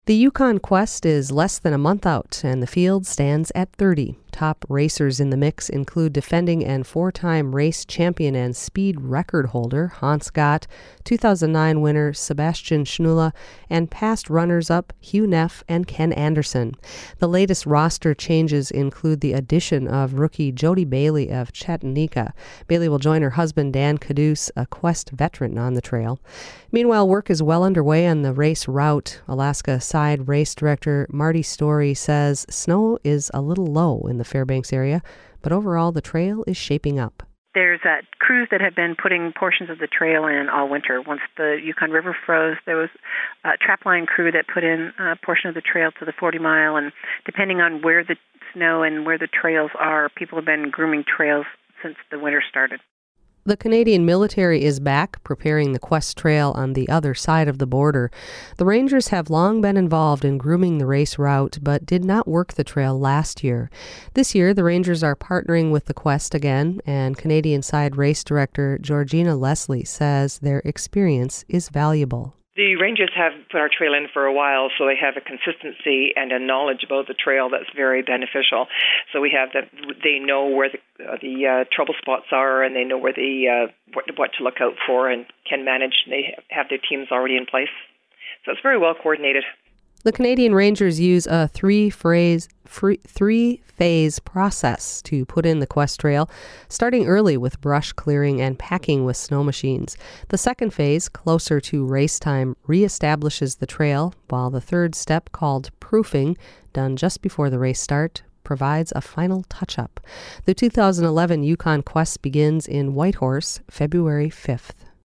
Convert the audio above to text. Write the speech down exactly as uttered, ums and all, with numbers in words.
The Yukon Quest is less than a month out, and the field stands at thirty. Top racers in the mix include defending and four-time race champion and speed record holder Hans Gott, two thousand nine winner Sebastian Schnuller, and past runners-up Hugh Neff and Ken Anderson. The latest roster changes include the addition of rookie Jody Bailey of Chattanooga. Bailey will join her husband Dan Caduce, a Quest veteran, on the trail. Meanwhile, work is well underway on the race route. Alaska Side Race Director Marty Story says snow is a little low in the Fairbanks area, but overall the trail is shaping up. There's uh, crews that have been putting portions of the trail in all winter. Once the Yukon River froze, there was a trapline crew that put in a portion of the trail to the forty mile, and depending on where the snow and where the trails are, people have been grooming trails since the winter started. The Canadian military is back, preparing the Quest Trail on the other side of the border. The Rangers have long been involved in grooming the race route, but did not work the trail last year. This year, the Rangers are partnering with the Quest again, and Canadian Side Race Director Georgina Leslie says their experience is valuable. The Rangers have put our trail in for a while, so they have a consistency and a knowledge about the trail that's very beneficial. So we have that they know where the uh, the uh, trouble spots are, and they know where the uh, what, what to look out for, and can manage. They have their teams already in place, so it's very well coordinated. The Canadian Rangers use a three-phase three-phase process to put in the Quest Trail, starting early with brush clearing and packing with snow machines. The second phase, closer to race time, reestablishes the trail, while the third step, called proofing, done just before the race start, provides a final touch-up. The two thousand eleven Yukon Quest begins in Whitehorse, February fifth.